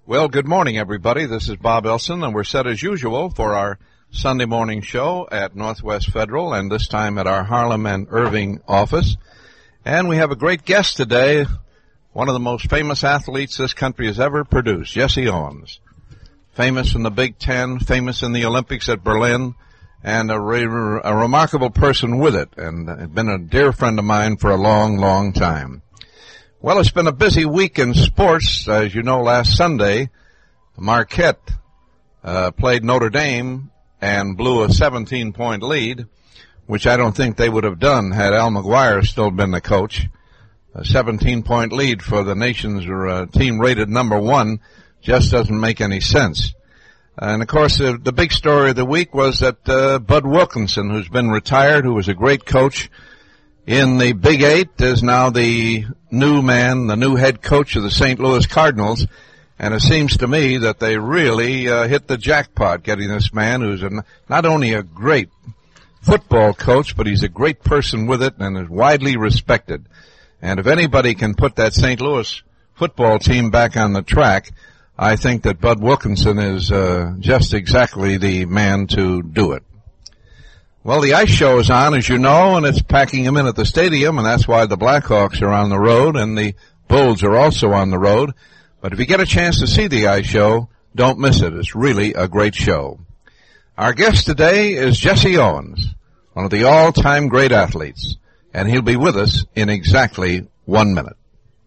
Well, good morning, everybody. This is Bob Elson, and we're set as usual for our Sunday morning show at Northwest Federal, and this time at our Harlem and Irving office. And we have a great guest today, one of the most famous athletes this country has ever produced, Jesse Owens. Famous in the Big Ten, famous in the Olympics at Berlin, and a remarkable person with it, and been a dear friend of mine for a long, long time. Well, it's been a busy week in sports. As you know, last Sunday, Marquette played Notre Dame and blew a 17-point lead, which I don't think they would have done had Al McGuire still been the coach. A 17-point lead for the nation's team rated number one just doesn't make any sense. And, of course, the big story of the week was that Bud Wilkinson, who's been retired, who was a great coach in the Big Eight, is now the new man, the new head coach of the St. Louis Cardinals. And it seems to me that they really hit the jackpot getting this man who's not only a great football coach, but he's a great person with it and is widely respected. And if anybody can put that St. Louis football team back on the track, I think that Bud Wilkinson is just exactly the man to do it. Well, the ice show is on, as you know, and it's packing them in at the stadium, and that's why the Blackhawks are on the road, and the Bulls are also on the road. But if you get a chance to see the ice show, don't miss it. It's really a great show. Our guest today is Jesse Owens, one of the all-time great athletes, and he'll be with us in exactly 1 minute.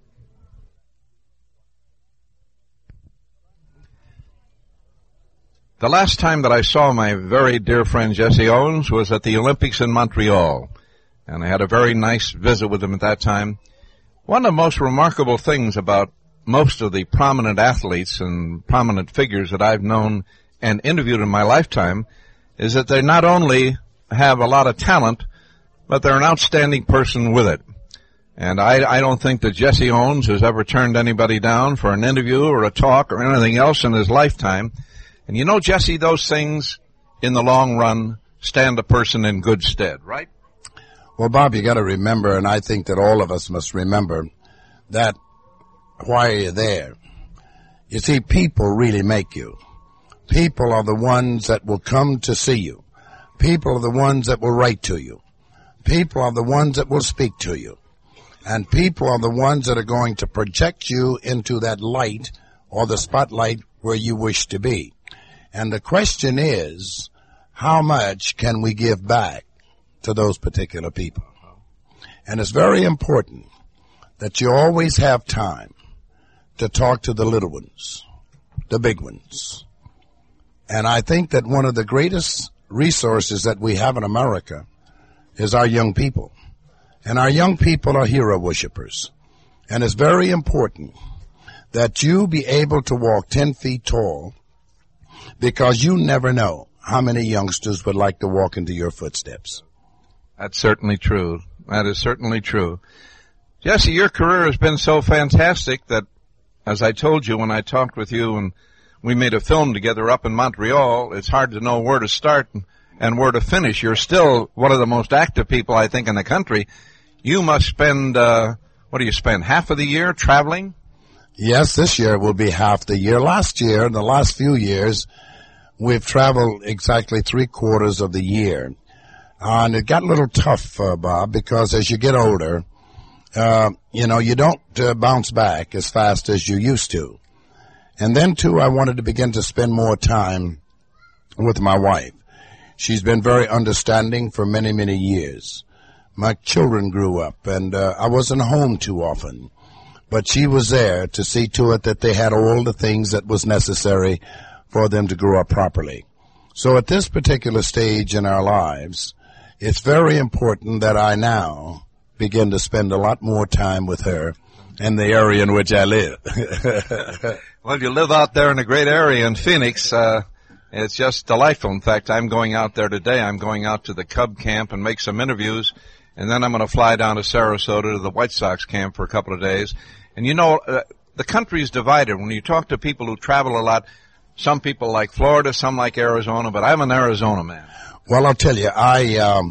The last time that I saw my very dear friend Jesse Owens was at the Olympics in Montreal, and I had a very nice visit with him at that time. One of the most remarkable things about most of the prominent athletes and prominent figures that I've known and interviewed in my lifetime is that they not only have a lot of talent, but they're an outstanding person with it. And I don't think that Jesse Owens has ever turned anybody down for an interview or a talk or anything else in his lifetime. And you know, Jesse, those things in the long run stand a person in good stead, right? Well, Bob, you got to remember, and I think that all of us must remember, that why you're there. You see, people really make you. People are the ones that will come to see you. People are the ones that will write to you. People are the ones that will speak to you. And people are the ones that are going to project you into that light or the spotlight where you wish to be. And the question is, how much can we give back to those particular people? And it's very important that you always have time to talk to the little ones, the big ones. And I think that one of the greatest resources that we have in America is our young people. And our young people are hero worshipers. And it's very important that you be able to walk 10 feet tall, because you never know how many youngsters would like to walk into your footsteps. That's certainly true. That is certainly true. Jesse, your career has been so fantastic that, as I told you when I talked with you and we made a film together up in Montreal, it's hard to know where to start and where to finish. You're still one of the most active people, I think, in the country. You must spend, what do you spend, half of the year traveling? Yes, this year will be half the year. Last year, in the last few years, we've traveled exactly 3/4 of the year. And it got a little tough, Bob, because as you get older, you don't bounce back as fast as you used to. And then, too, I wanted to begin to spend more time with my wife. She's been very understanding for many, many years. My children grew up, and I wasn't home too often. But she was there to see to it that they had all the things that was necessary for them to grow up properly. So at this particular stage in our lives, it's very important that I now begin to spend a lot more time with her in the area in which I live. Well, you live out there in a great area in Phoenix. It's just delightful. In fact, I'm going out there today. I'm going out to the Cub camp and make some interviews. And then I'm going to fly down to Sarasota to the White Sox camp for a couple of days. And you know, the country is divided. When you talk to people who travel a lot, some people like Florida, some like Arizona, but I'm an Arizona man. Well, I'll tell you, I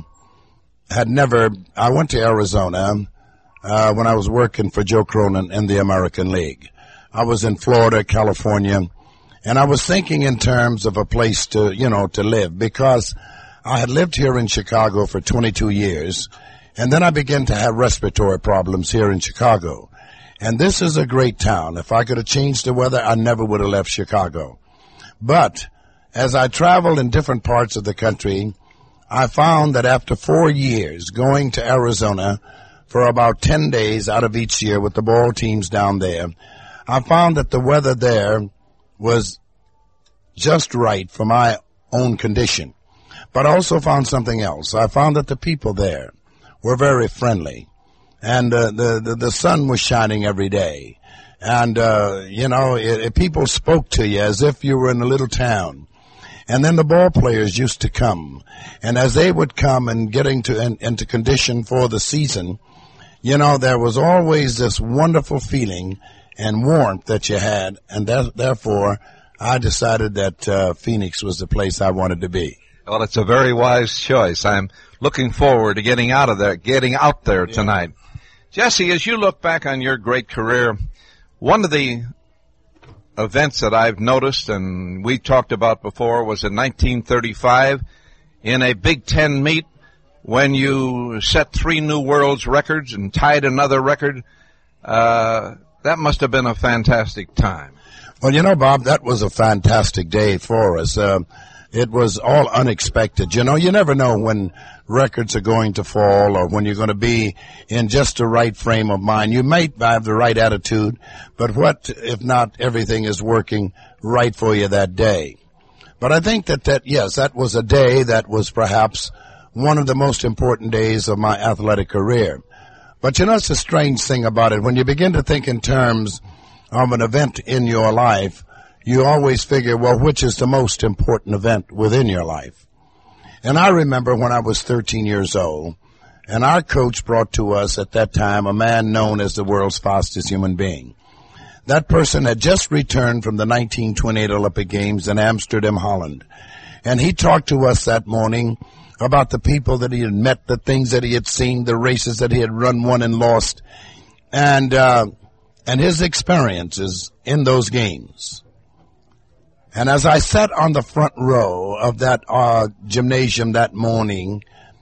went to Arizona when I was working for Joe Cronin in the American League. I was in Florida, California, and I was thinking in terms of a place to live, because I had lived here in Chicago for 22 years, and then I began to have respiratory problems here in Chicago. And this is a great town. If I could have changed the weather, I never would have left Chicago. But as I traveled in different parts of the country, I found that after 4 years going to Arizona for about 10 days out of each year with the ball teams down there, I found that the weather there was just right for my own condition. But I also found something else. I found that the people there were very friendly, and the sun was shining every day. And, people spoke to you as if you were in a little town. And then the ball players used to come. And as they would come and get into condition for the season, there was always this wonderful feeling and warmth that you had. And therefore, I decided that Phoenix was the place I wanted to be. Well, it's a very wise choice. I'm looking forward to getting out there tonight. Jesse, as you look back on your great career, one of the events that I've noticed and we talked about before was in 1935 in a Big Ten meet when you set 3 new world's records and tied another record. That must have been a fantastic time. Well, Bob, that was a fantastic day for us. It was all unexpected. You never know when records are going to fall or when you're going to be in just the right frame of mind. You might have the right attitude, but what if not everything is working right for you that day? But I think that was a day that was perhaps one of the most important days of my athletic career. But it's a strange thing about it. When you begin to think in terms of an event in your life, you always figure, well, which is the most important event within your life? And I remember when I was 13 years old, and our coach brought to us at that time a man known as the world's fastest human being. That person had just returned from the 1928 Olympic Games in Amsterdam, Holland. And he talked to us that morning about the people that he had met, the things that he had seen, the races that he had run, won, and lost, and his experiences in those games. And as I sat on the front row of that gymnasium that morning,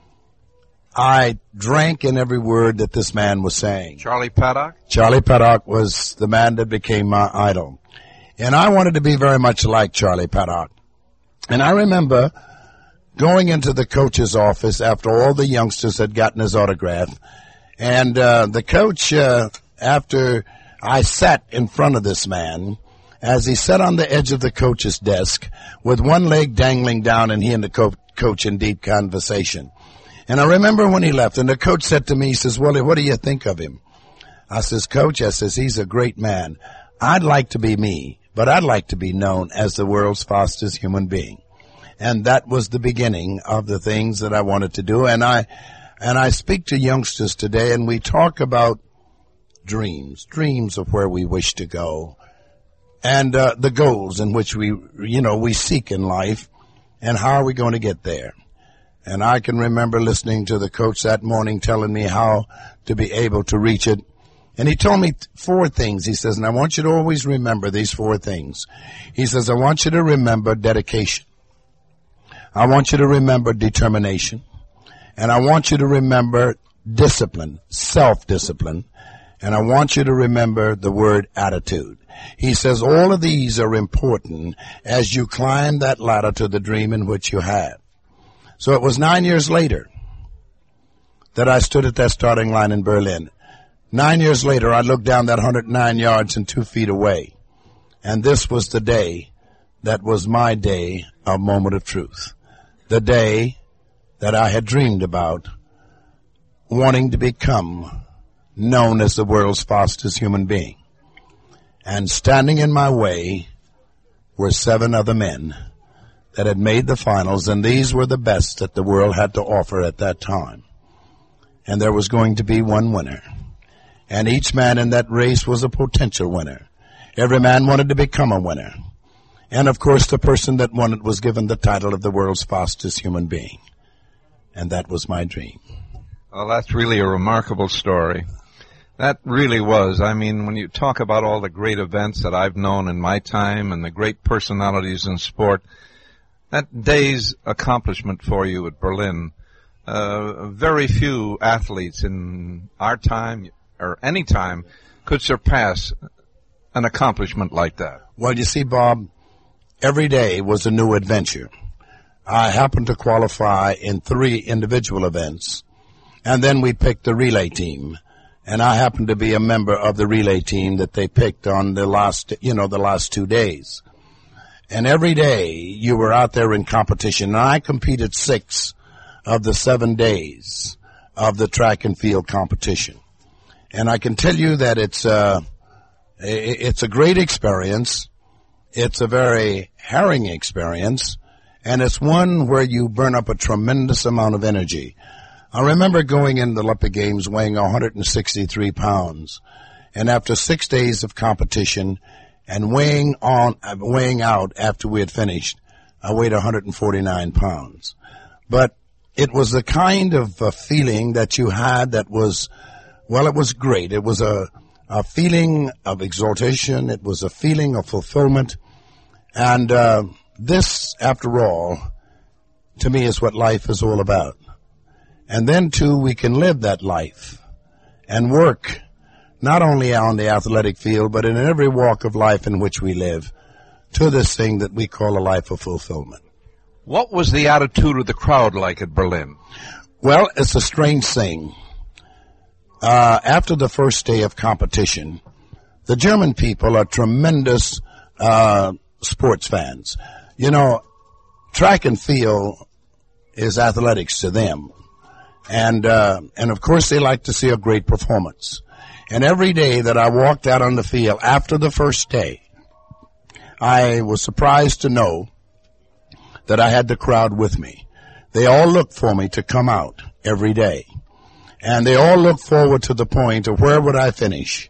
I drank in every word that this man was saying. Charlie Paddock? Charlie Paddock was the man that became my idol. And I wanted to be very much like Charlie Paddock. And I remember going into the coach's office after all the youngsters had gotten his autograph. And the coach, after I sat in front of this man, as he sat on the edge of the coach's desk with one leg dangling down and he and the coach in deep conversation. And I remember when he left and the coach said to me, he says, "Willie, what do you think of him?" I says, "Coach," I says, "he's a great man. I'd like to be me, but I'd like to be known as the world's fastest human being." And that was the beginning of the things that I wanted to do. And I speak to youngsters today and we talk about dreams of where we wish to go. And the goals in which we seek in life, and how are we going to get there? And I can remember listening to the coach that morning telling me how to be able to reach it. And he told me 4 things. He says, and I want you to always remember these 4 things. He says, I want you to remember dedication. I want you to remember determination. And I want you to remember discipline, self-discipline. And I want you to remember the word attitude. He says all of these are important as you climb that ladder to the dream in which you have. So it was 9 years later that I stood at that starting line in Berlin. 9 years later, I looked down that 109 yards and 2 feet away. And this was the day that was my day of moment of truth. The day that I had dreamed about wanting to become known as the world's fastest human being. And standing in my way were 7 other men that had made the finals, and these were the best that the world had to offer at that time. And there was going to be one winner. And each man in that race was a potential winner. Every man wanted to become a winner. And of course, the person that won it was given the title of the world's fastest human being. And that was my dream. Well, that's really a remarkable story. That really was. I mean, when you talk about all the great events that I've known in my time and the great personalities in sport, that day's accomplishment for you at Berlin, very few athletes in our time or any time could surpass an accomplishment like that. Well, you see, Bob, every day was a new adventure. I happened to qualify in 3 individual events, and then we picked the relay team. And I happened to be a member of the relay team that they picked on the last 2 days. And every day you were out there in competition. And I competed 6 of the 7 days of the track and field competition. And I can tell you that it's a great experience. It's a very harrowing experience. And it's one where you burn up a tremendous amount of energy. I remember going in the Olympic Games weighing 163 pounds. And after 6 days of competition and weighing out after we had finished, I weighed 149 pounds. But it was the kind of feeling that you had that was, well, it was great. It was a feeling of exaltation. It was a feeling of fulfillment. And this, after all, to me is what life is all about. And then, too, we can live that life and work not only on the athletic field, but in every walk of life in which we live to this thing that we call a life of fulfillment. What was the attitude of the crowd like at Berlin? Well, it's a strange thing. After the first day of competition, the German people are tremendous sports fans. You know, track and field is athletics to them. And of course they like to see a great performance. And every day that I walked out on the field after the first day, I was surprised to know that I had the crowd with me. They all looked for me to come out every day. And they all looked forward to the point of where would I finish.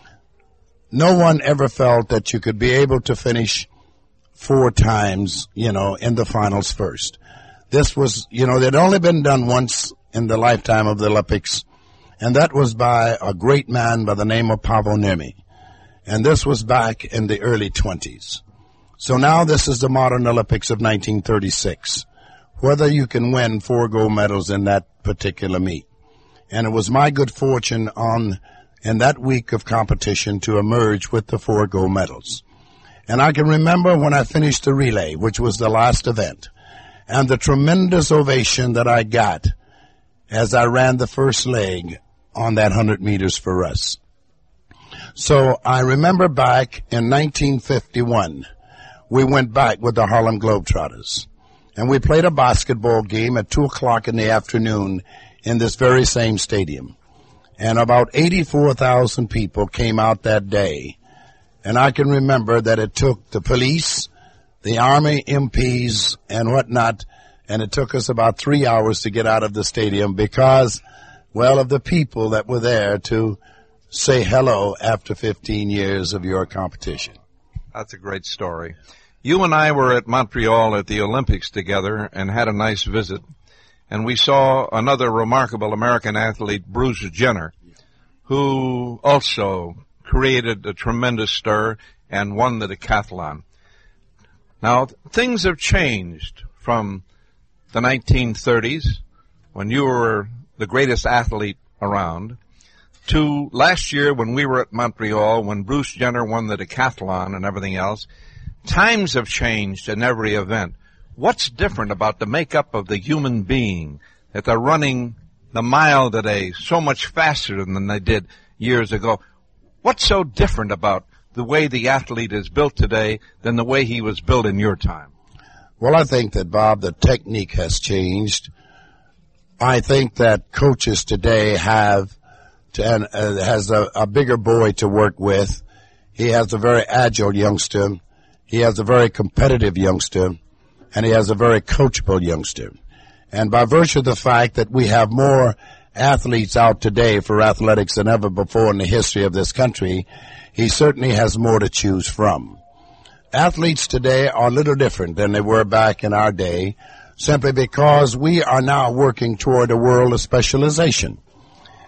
No one ever felt that you could be able to finish 4 times, in the finals first. This was, they'd only been done once in the lifetime of the Olympics, and that was by a great man by the name of Paavo Nurmi. And this was back in the early 20s. So now this is the modern Olympics of 1936, whether you can win 4 gold medals in that particular meet. And it was my good fortune in that week of competition to emerge with the 4 gold medals. And I can remember when I finished the relay, which was the last event, and the tremendous ovation that I got as I ran the first leg on that 100 meters for us. So I remember back in 1951, we went back with the Harlem Globetrotters, and we played a basketball game at 2 o'clock in the afternoon in this very same stadium. And about 84,000 people came out that day. And I can remember that it took the police, the army, MPs, and whatnot, and it took us about 3 hours to get out of the stadium because, well, of the people that were there to say hello after 15 years of your competition. That's a great story. You and I were at Montreal at the Olympics together and had a nice visit. And we saw another remarkable American athlete, Bruce Jenner, who also created a tremendous stir and won the decathlon. Now, things have changed from the 1930s, when you were the greatest athlete around, to last year when we were at Montreal, when Bruce Jenner won the decathlon and everything else. Times have changed in every event. What's different about the makeup of the human being, that they're running the mile today so much faster than they did years ago? What's so different about the way the athlete is built today than the way he was built in your time? Well, I think that, Bob, the technique has changed. I think that coaches today has a bigger boy to work with. He has a very agile youngster. He has a very competitive youngster. And he has a very coachable youngster. And by virtue of the fact that we have more athletes out today for athletics than ever before in the history of this country, he certainly has more to choose from. Athletes today are a little different than they were back in our day, simply because we are now working toward a world of specialization.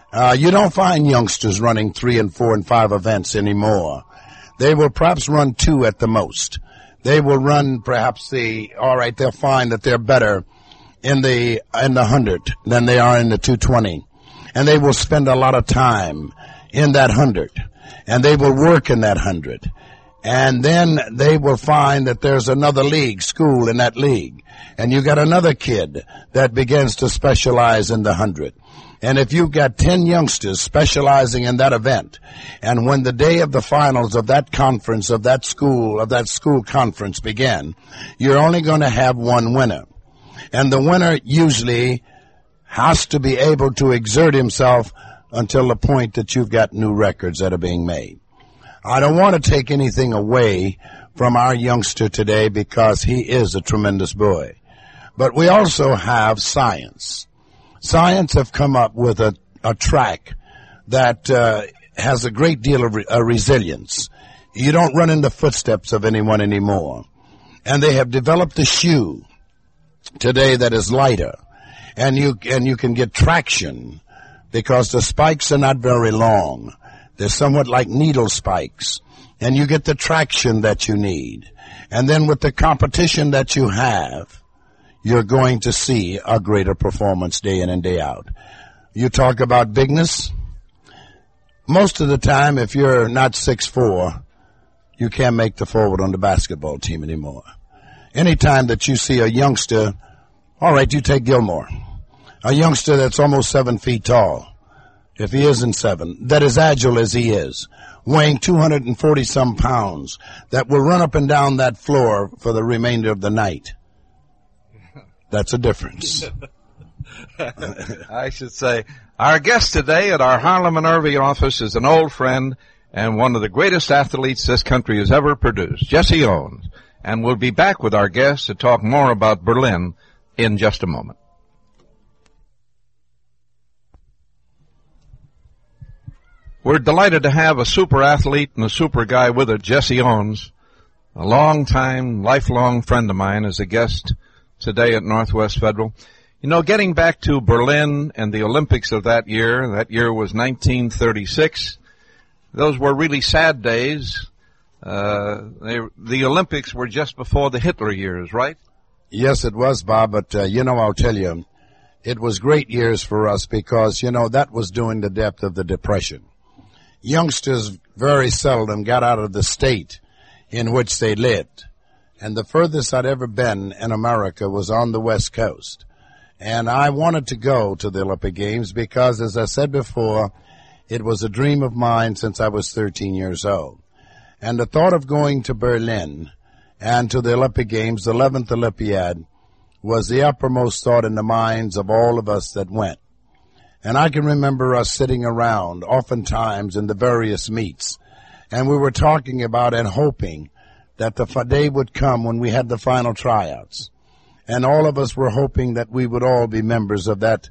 You don't find youngsters running 3 and 4 and 5 events anymore. They will perhaps run 2 at the most. They will run perhaps they'll find that they're better in the 100 than they are in the 220. And they will spend a lot of time in that 100. And they will work in that 100. And then they will find that there's another school in that league. And you got another kid that begins to specialize in the 100. And if you've got 10 youngsters specializing in that event, and when the day of the finals of that conference, of that school conference began, you're only going to have one winner. And the winner usually has to be able to exert himself until the point that you've got new records that are being made. I don't want to take anything away from our youngster today because he is a tremendous boy. But we also have science. Science have come up with a track that has a great deal of resilience. You don't run in the footsteps of anyone anymore. And they have developed a shoe today that is lighter. And you can get traction because the spikes are not very long. They're somewhat like needle spikes. And you get the traction that you need. And then with the competition that you have, you're going to see a greater performance day in and day out. You talk about bigness. Most of the time, if you're not 6'4", you can't make the forward on the basketball team anymore. Anytime that you see a youngster, all right, you take Gilmore, a youngster that's almost 7 feet tall, if he isn't 7, that is agile as he is, weighing 240-some pounds, that will run up and down that floor for the remainder of the night. That's a difference. I should say, our guest today at our Harlem and Irving office is an old friend and one of the greatest athletes this country has ever produced, Jesse Owens. And we'll be back with our guest to talk more about Berlin in just a moment. We're delighted to have a super athlete and a super guy with it, Jesse Owens, a long-time, lifelong friend of mine, as a guest today at Northwest Federal. You know, getting back to Berlin and the Olympics of that year was 1936. Those were really sad days. The Olympics were just before the Hitler years, right? Yes, it was, Bob, but, I'll tell you, it was great years for us because, that was during the depth of the Depression. Youngsters very seldom got out of the state in which they lived. And the furthest I'd ever been in America was on the West Coast. And I wanted to go to the Olympic Games because, as I said before, it was a dream of mine since I was 13 years old. And the thought of going to Berlin and to the Olympic Games, the 11th Olympiad, was the uppermost thought in the minds of all of us that went. And I can remember us sitting around oftentimes in the various meets, and we were talking about and hoping that the day would come when we had the final tryouts. And all of us were hoping that we would all be members of that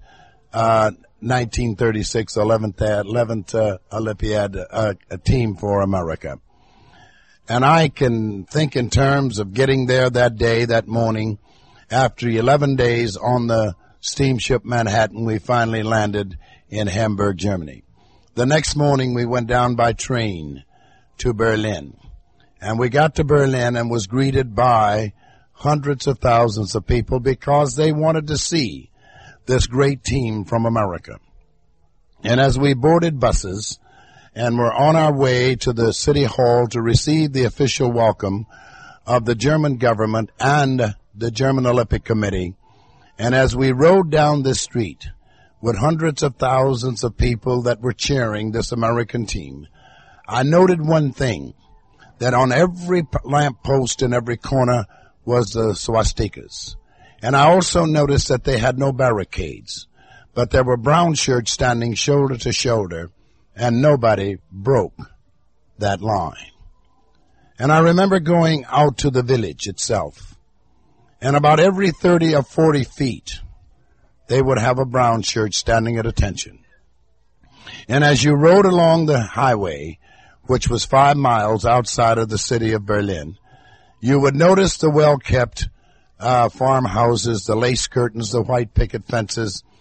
1936 11th Olympiad team for America. And I can think in terms of getting there that day, that morning. After 11 days on the steamship Manhattan, we finally landed in Hamburg, Germany. The next morning, we went down by train to Berlin. And we got to Berlin and was greeted by hundreds of thousands of people because they wanted to see this great team from America. And as we boarded buses and were on our way to the city hall to receive the official welcome of the German government and the German Olympic Committee, and as we rode down this street with hundreds of thousands of people that were cheering this American team, I noted one thing, that on every lamp post in every corner was the swastikas. And I also noticed that they had no barricades, but there were brown shirts standing shoulder to shoulder, and nobody broke that line. And I remember going out to the village itself, and about every 30 or 40 feet, they would have a brown shirt standing at attention. And as you rode along the highway, which was 5 miles outside of the city of Berlin, you would notice the well-kept farmhouses, the lace curtains, the white picket fences,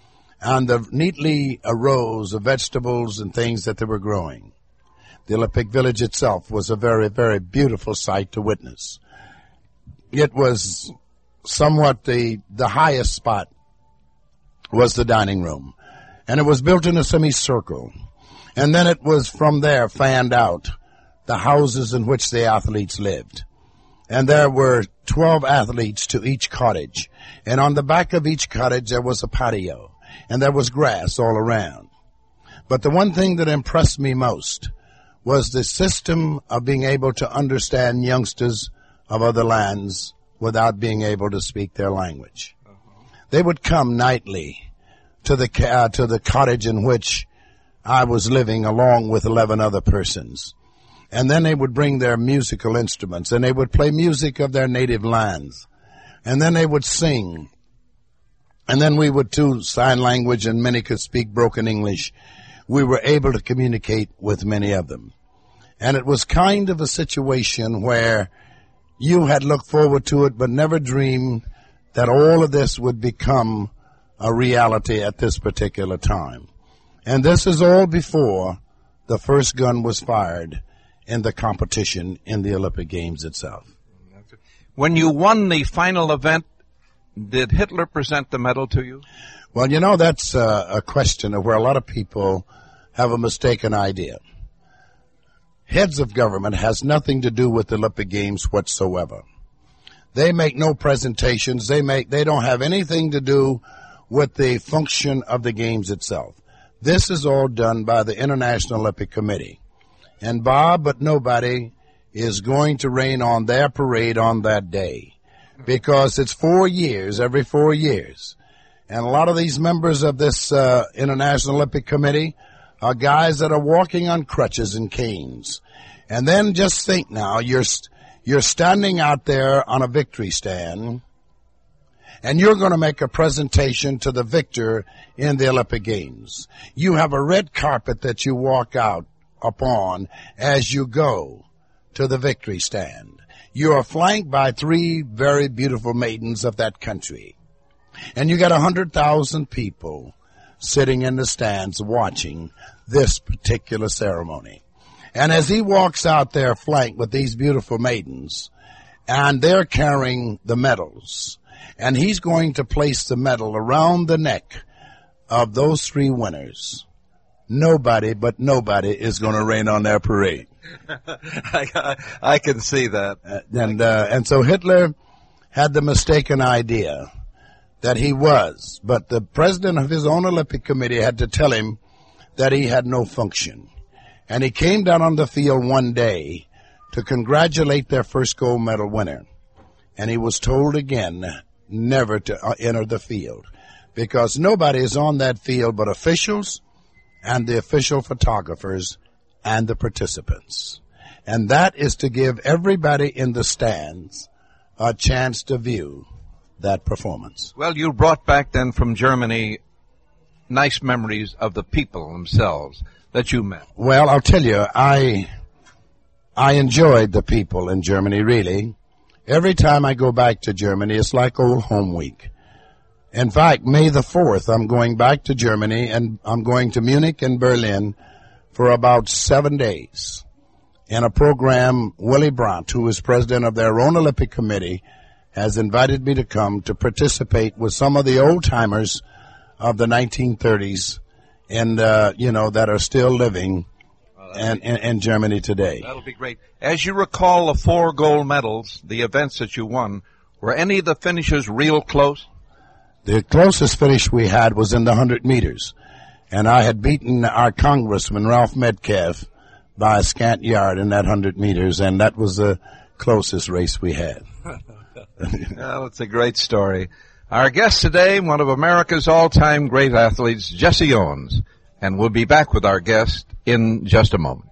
and the neatly rows of vegetables and things that they were growing. The Olympic Village itself was a very, very beautiful sight to witness. It was somewhat the highest spot was the dining room, and it was built in a semicircle. And then it was from there fanned out the houses in which the athletes lived. And there were 12 athletes to each cottage. And on the back of each cottage there was a patio, and there was grass all around. But the one thing that impressed me most was the system of being able to understand youngsters of other lands without being able to speak their language. They would come nightly to the cottage in which I was living along with 11 other persons. And then they would bring their musical instruments, and they would play music of their native lands. And then they would sing. And then we would do sign language, and many could speak broken English. We were able to communicate with many of them. And it was kind of a situation where you had looked forward to it but never dreamed that all of this would become a reality at this particular time. And this is all before the first gun was fired in the competition in the Olympic Games itself. When you won the final event, did Hitler present the medal to you? Well, you know, that's a question of where a lot of people have a mistaken idea. Heads of government has nothing to do with the Olympic Games whatsoever. They make no presentations. They don't have anything to do with the function of the games itself. This is all done by the International Olympic Committee. And Bob, but nobody, is going to rain on their parade on that day. Because it's 4 years, every 4 years. And a lot of these members of this International Olympic Committee are guys that are walking on crutches and canes. And then just think now, you're standing out there on a victory stand, and you're going to make a presentation to the victor in the Olympic Games. You have a red carpet that you walk out upon as you go to the victory stand. You are flanked by 3 very beautiful maidens of that country. And you got 100,000 people sitting in the stands watching this particular ceremony. And as he walks out there flanked with these beautiful maidens, and they're carrying the medals, and he's going to place the medal around the neck of those 3 winners, nobody is going to rain on their parade. I can see that. And so Hitler had the mistaken idea that he was, but the president of his own Olympic Committee had to tell him that he had no function. And he came down on the field one day to congratulate their first gold medal winner. And he was told again never to enter the field, because nobody is on that field but officials and the official photographers and the participants. And that is to give everybody in the stands a chance to view that performance. Well, you brought back then from Germany nice memories of the people themselves that you met. Well, I'll tell you, I enjoyed the people in Germany, really. Every time I go back to Germany, it's like old home week. In fact, May the 4th, I'm going back to Germany, and I'm going to Munich and Berlin for about 7 days. In a program, Willy Brandt, who is president of their own Olympic Committee, has invited me to come to participate with some of the old-timers of the 1930s and, that are still living in Germany today. That'll be great. As you recall the 4 gold medals, the events that you won, were any of the finishes real close? The closest finish we had was in the 100 meters. And I had beaten our congressman, Ralph Metcalf, by a scant yard in that 100 meters, and that was the closest race we had. Well, it's a great story. Our guest today, one of America's all-time great athletes, Jesse Owens. And we'll be back with our guest in just a moment.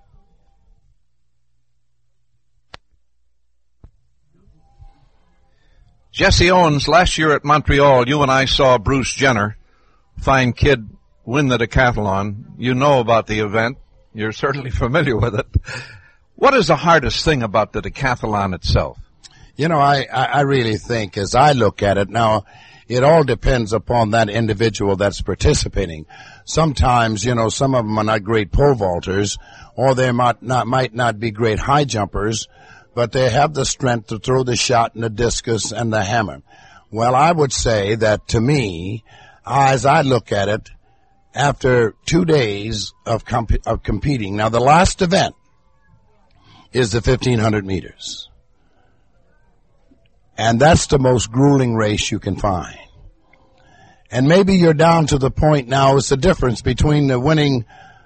Jesse Owens, last year at Montreal, you and I saw Bruce Jenner, fine kid, win the decathlon. You know about the event. You're certainly familiar with it. What is the hardest thing about the decathlon itself? You know, I really think, as I look at it now, It all depends upon that individual that's participating. Sometimes, some of them are not great pole vaulters, or they might not be great high jumpers, but they have the strength to throw the shot and the discus and the hammer. Well, I would say that to me, as I look at it, after 2 days of competing, now the last event is the 1,500 meters. And that's the most grueling race you can find. And maybe you're down to the point now, it's the difference between the winning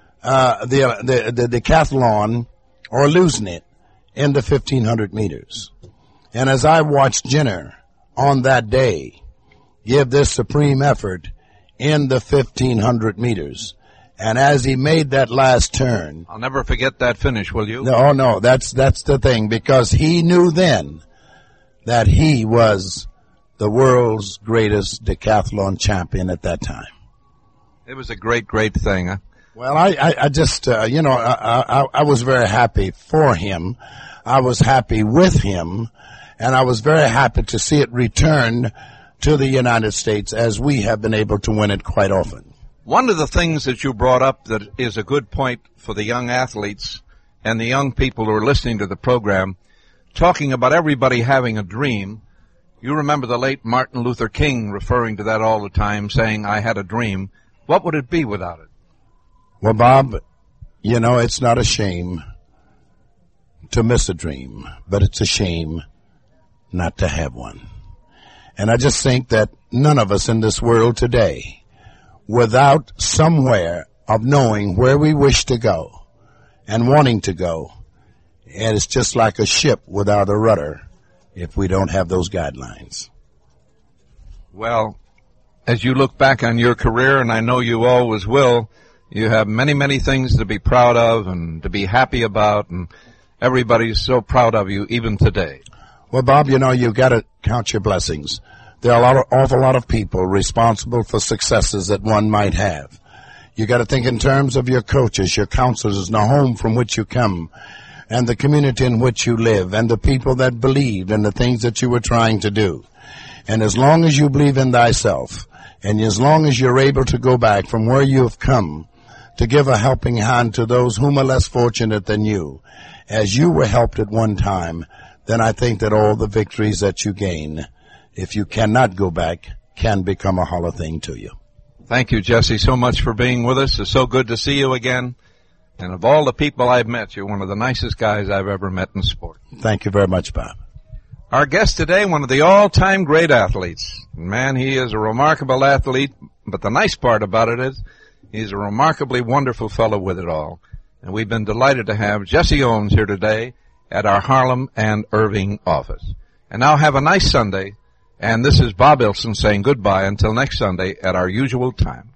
the decathlon or losing it in the 1,500 meters. And as I watched Jenner on that day give this supreme effort in the 1,500 meters, and as he made that last turn, I'll never forget that finish, will you? No, that's the thing, because he knew then that he was the world's greatest decathlon champion at that time. It was a great, great thing. Huh? Well, I just, I was very happy for him. I was happy with him, and I was very happy to see it return to the United States, as we have been able to win it quite often. One of the things that you brought up that is a good point for the young athletes and the young people who are listening to the program, talking about everybody having a dream. You remember the late Martin Luther King referring to that all the time, saying, I had a dream. What would it be without it? Well, Bob, it's not a shame to miss a dream, but it's a shame not to have one. And I just think that none of us in this world today, without somewhere of knowing where we wish to go and wanting to go, and it's just like a ship without a rudder if we don't have those guidelines. Well, as you look back on your career, and I know you always will, you have many, many things to be proud of and to be happy about, and everybody's so proud of you even today. Well, Bob, you've got to count your blessings. There are awful lot of people responsible for successes that one might have. You got to think in terms of your coaches, your counselors, and the home from which you come, and the community in which you live, and the people that believed in the things that you were trying to do. And as long as you believe in thyself, and as long as you're able to go back from where you have come to give a helping hand to those whom are less fortunate than you, as you were helped at one time, then I think that all the victories that you gain, if you cannot go back, can become a hollow thing to you. Thank you, Jesse, so much for being with us. It's so good to see you again. And of all the people I've met, you're one of the nicest guys I've ever met in sport. Thank you very much, Bob. Our guest today, one of the all-time great athletes. Man, he is a remarkable athlete, but the nice part about it is he's a remarkably wonderful fellow with it all. And we've been delighted to have Jesse Owens here today at our Harlem and Irving office. And now have a nice Sunday. And this is Bob Ilson saying goodbye until next Sunday at our usual time.